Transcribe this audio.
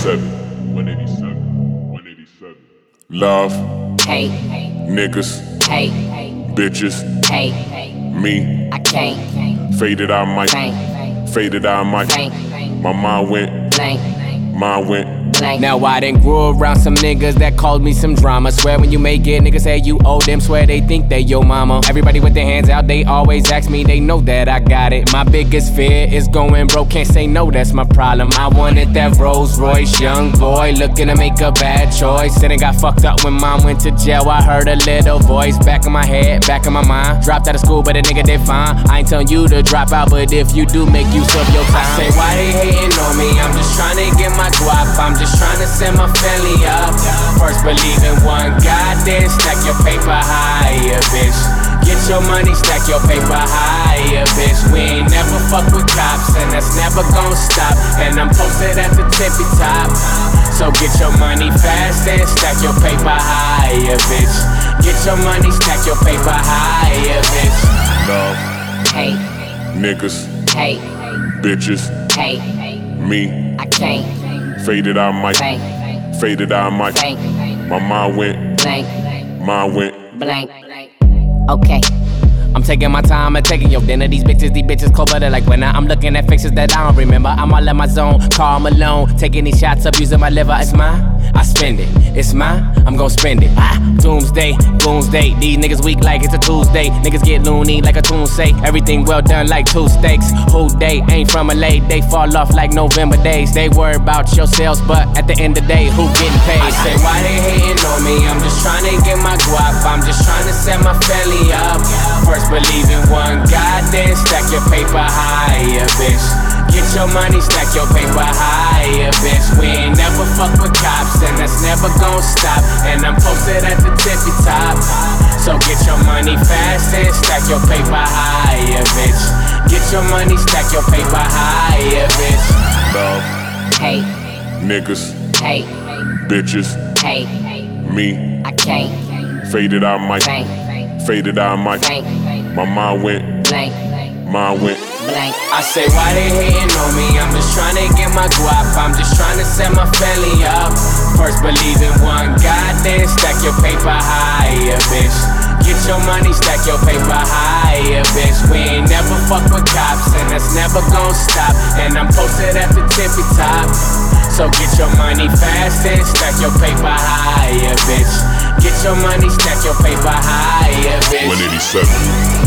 187. 187. 187. Love. Hate. Niggas. Hate. Bitches. Hate. Me. I can't. Faded I might. Can't. Faded I might. My mind went. Blank. Mine went. Blank. Now I done grew around some niggas that called me some drama. Swear when you make it, niggas say you owe them. Swear they think they your mama. Everybody with their hands out, they always ask me, they know that I got it. My biggest fear is going broke, can't say no, that's my problem. I wanted that Rolls Royce, young boy looking to make a bad choice. And it got fucked up when mom went to jail. I heard a little voice back in my head, back in my mind. Dropped out of school, but a nigga did fine. I ain't telling you to drop out, but if you do, make use of your time. I say, why they hating on me? I'm just trying to get my guap. I'm just trying to send my family up. First believe in one God, then stack your paper higher, bitch. Get your money, stack your paper higher, bitch. We ain't never fuck with cops, and that's never gon' stop. And I'm posted at the tippy top. So get your money fast and stack your paper higher, bitch. Get your money, stack your paper higher, bitch. Love. Hate. Niggas. Hate. Bitches. Hate. Me. I can't. Faded I might. Blank. Faded I might. Blank. My mind went. Blank. Mine went. Blank. Okay. I'm taking my time and taking your dinner. These bitches cold-blooded like winter. I'm looking at faces that I don't remember. I'm all in my zone, calm alone. Taking these shots, abusing my liver. It's mine, I spend it. It's mine, I'm gon' spend it. Doomsday, doomsday. These niggas weak like it's a Tuesday. Niggas get loony like a tune say. Everything well done like two steaks. Who they ain't from LA, they fall off like November days. They worry about your sales, but at the end of the day, who getting paid? I say, why they hating on me? I'm just trying to get my guap. I'm just trying to set my family up. First believe in one God, then stack your paper higher, bitch. Get your money, stack your paper higher, bitch. We ain't never fuck with cops, and that's never gon' stop. And I'm posted at the tippy top. So get your money fast and stack your paper higher, bitch. Get your money, stack your paper higher, bitch. Love. Hate. Niggas. Hate. Bitches. Hate. Me. I can't. Faded I might. Blank. Faded I might. Blank. My mind went. Blank. Mine went. Blank. I say, why they hating on me? I'm just trying to get my guap. I'm just trying to set my family up. First believe in one God, then stack your paper higher, bitch. Get your money, stack your paper higher, bitch. We ain't never fuck with cops, and that's never gon' stop. And I'm posted at the tippy top. So get your money fast and stack your paper higher, bitch. Get your money, stack your paper higher, bitch. 187.